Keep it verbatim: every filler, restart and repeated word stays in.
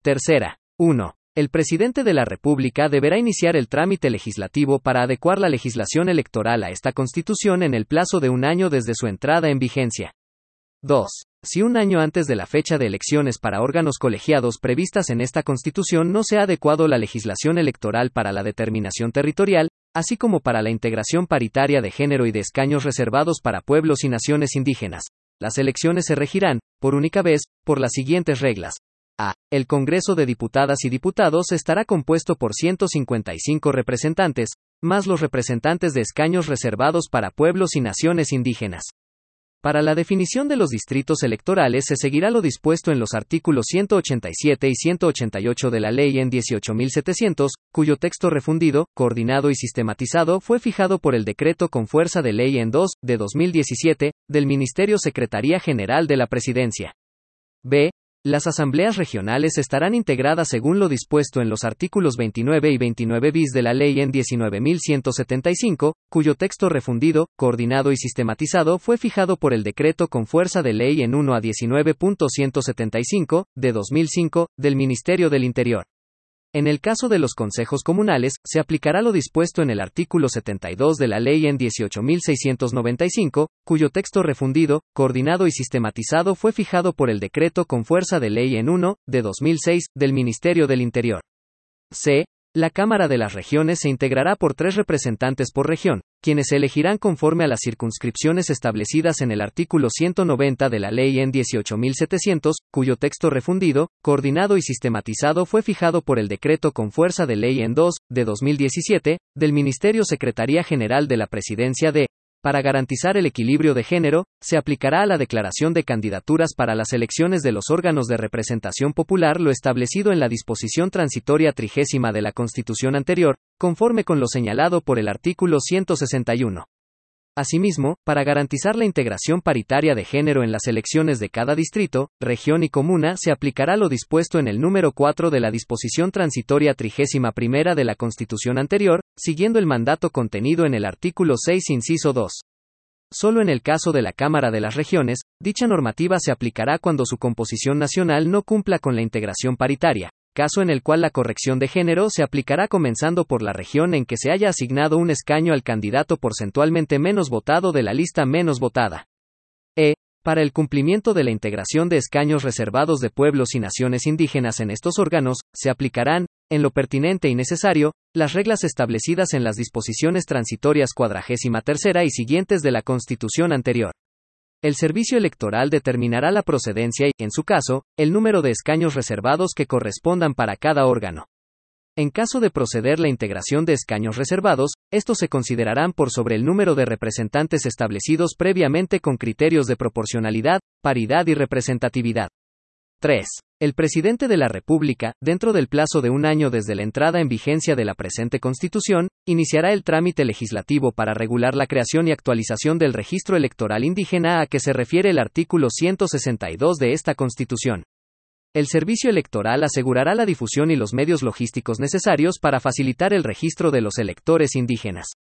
Tercera. uno. El presidente de la República deberá iniciar el trámite legislativo para adecuar la legislación electoral a esta Constitución en el plazo de un año desde su entrada en vigencia. dos. Si un año antes de la fecha de elecciones para órganos colegiados previstas en esta Constitución no se ha adecuado la legislación electoral para la determinación territorial, así como para la integración paritaria de género y de escaños reservados para pueblos y naciones indígenas, las elecciones se regirán, por única vez, por las siguientes reglas. A. El Congreso de Diputadas y Diputados estará compuesto por ciento cincuenta y cinco representantes, más los representantes de escaños reservados para pueblos y naciones indígenas. Para la definición de los distritos electorales se seguirá lo dispuesto en los artículos ciento ochenta y siete y ciento ochenta y ocho de la Ley en dieciocho mil setecientos, cuyo texto refundido, coordinado y sistematizado fue fijado por el decreto con fuerza de ley en dos, de dos mil diecisiete, del Ministerio Secretaría General de la Presidencia. B. Las asambleas regionales estarán integradas según lo dispuesto en los artículos veintinueve y veintinueve bis de la Ley en diecinueve mil ciento setenta y cinco, cuyo texto refundido, coordinado y sistematizado fue fijado por el decreto con fuerza de ley en uno a diecinueve punto ciento setenta y cinco, de dos mil cinco, del Ministerio del Interior. En el caso de los consejos comunales, se aplicará lo dispuesto en el artículo setenta y dos de la Ley en dieciocho mil seiscientos noventa y cinco, cuyo texto refundido, coordinado y sistematizado fue fijado por el decreto con fuerza de ley en uno, de dos mil seis, del Ministerio del Interior. C. La Cámara de las Regiones se integrará por tres representantes por región, quienes se elegirán conforme a las circunscripciones establecidas en el artículo ciento noventa de la Ley en dieciocho mil setecientos, cuyo texto refundido, coordinado y sistematizado fue fijado por el decreto con fuerza de ley en dos, de dos mil diecisiete, del Ministerio Secretaría General de la Presidencia de. Para garantizar el equilibrio de género, se aplicará a la declaración de candidaturas para las elecciones de los órganos de representación popular lo establecido en la disposición transitoria trigésima de la Constitución anterior, conforme con lo señalado por el artículo ciento sesenta y uno. Asimismo, para garantizar la integración paritaria de género en las elecciones de cada distrito, región y comuna se aplicará lo dispuesto en el número cuatro de la disposición transitoria trigésima primera de la Constitución anterior, siguiendo el mandato contenido en el artículo seis inciso dos. Solo en el caso de la Cámara de las Regiones, dicha normativa se aplicará cuando su composición nacional no cumpla con la integración paritaria, caso en el cual la corrección de género se aplicará comenzando por la región en que se haya asignado un escaño al candidato porcentualmente menos votado de la lista menos votada. E. Para el cumplimiento de la integración de escaños reservados de pueblos y naciones indígenas en estos órganos, se aplicarán, en lo pertinente y necesario, las reglas establecidas en las disposiciones transitorias cuadragésima tercera y siguientes de la Constitución anterior. El Servicio Electoral determinará la procedencia y, en su caso, el número de escaños reservados que correspondan para cada órgano. En caso de proceder la integración de escaños reservados, estos se considerarán por sobre el número de representantes establecidos previamente con criterios de proporcionalidad, paridad y representatividad. tres. El presidente de la República, dentro del plazo de un año desde la entrada en vigencia de la presente Constitución, iniciará el trámite legislativo para regular la creación y actualización del registro electoral indígena a que se refiere el artículo ciento sesenta y dos de esta Constitución. El Servicio Electoral asegurará la difusión y los medios logísticos necesarios para facilitar el registro de los electores indígenas.